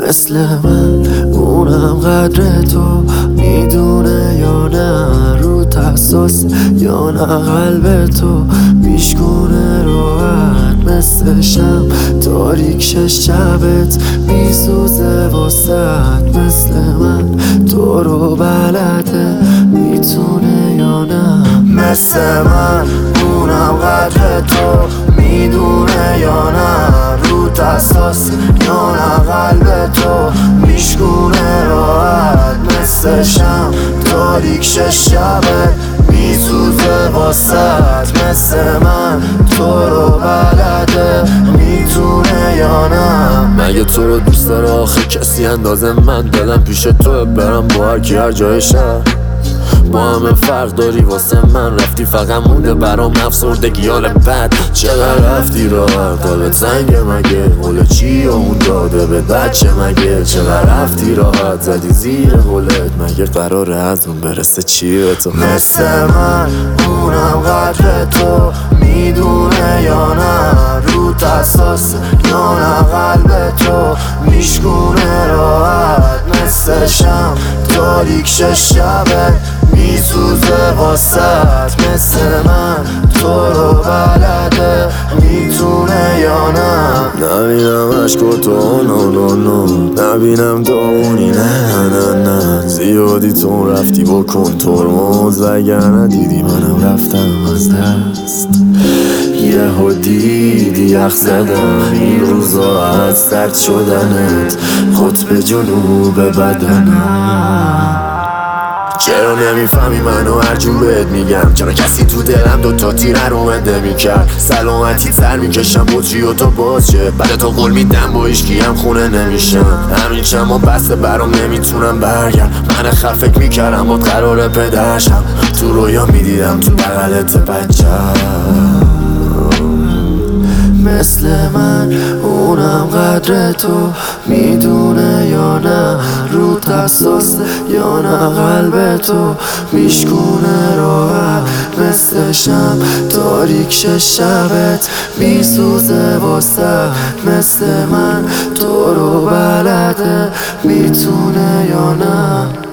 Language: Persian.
مثل من اونم قدر تو میدونه یا نه، رو حساس یا نه قلب تو میشکونه راحت مثل شم، تاریک شبت میسوزه واسد. مثل من تو رو بلده میتونه یا نه، مثل من اونم قدر تو میدونه یا نه، رو حساس یا نه قلب تو میشکونه راحت مثل شم، تاریک شبت میسوزه واسد. مثل من تو رو بلده میتونه یا نه. مگه تو رو دوست داره آخه کسی اندازه من؟ دلم پیش تو برم با هر جای شهر، با همه فرق داری واسه من. رفتی فقط مونده برام افسردگی حال بد. چقدر رفتی راحت قلبت زنگه مگه؟ قول چی اون داده به بچه مگه؟ چقدر رفتی راحت زدی زیر قولت مگه؟ قراره از اون برسه چی به تو؟ مثل من اونم قدر تو میدونه یا نه، رو حساس یا نه قلب تو میشکونه راحت مثل شم، تاریک شبت میسوزه واسد. مثل من تو رو بلده میتونه یا نه. نبینم عشق تو نه نبینم داغونی نه زیادی تو رفتی بکن ترمز، وگرنه دیدی منم رفتم از دست. یهو دیدی یخ زدم این روزا از سرد شدنت، قطب جنوب بدنم. چرا نمیفهمی منو هر جور بهت میگم؟ چرا کسی تو دلم دوتا تیر رو بنده میکرد؟ سلامتی تر میکشم بطری و تو باز شه، بعد تو قول میدم با هیچکی هم خونه نمیشم. همین چما بسته برام نمیتونم برگرد، من خفک میکردم با قرار پدرشم، تو رویا میدیدم تو بغلت بچم. مثل من اونم قدر تو میدونه یا نه، رو حساس یا نه قلب تو میشکونه راحت مثل شم، تاریک شبت میسوزه واسه. مثل من تو رو بلده میتونه یا نه.